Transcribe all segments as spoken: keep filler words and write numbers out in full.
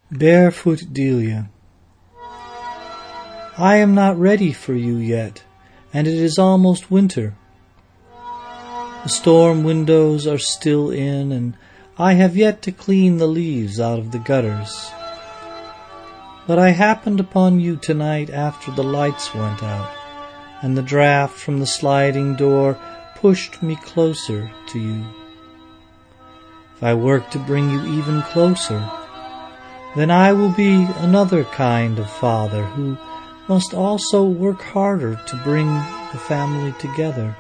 Barefoot Delia. I am not ready for you yet, and it is almost winter. The storm windows are still in, and I have yet to clean the leaves out of the gutters. But I happened upon you tonight after the lights went out, and the draught from the sliding door pushed me closer to you. If I work to bring you even closer, then I will be another kind of father who must also work harder to bring the family together.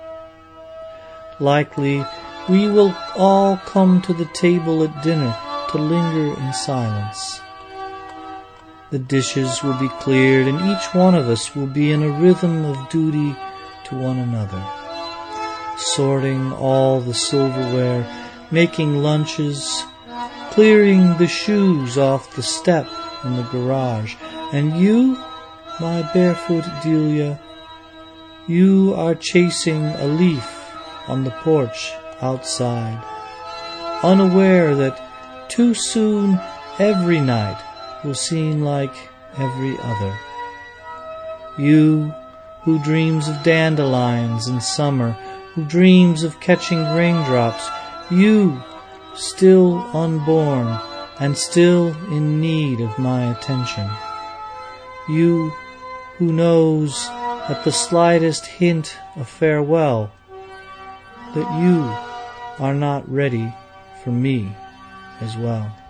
Likely we will all come to the table at dinner to linger in silence. The dishes will be cleared, and each one of us will be in a rhythm of duty to one another, sorting all the silverware, making lunches, clearing the shoes off the step in the garage. And you, my barefoot Delia, you are chasing a leaf on the porch outside, unaware that too soon every night will seem like every other. You, who dreams of dandelions in summer, who dreams of catching raindrops, you, still unborn and still in need of my attention. You, who knows at the slightest hint of farewell that you are not ready for me as well.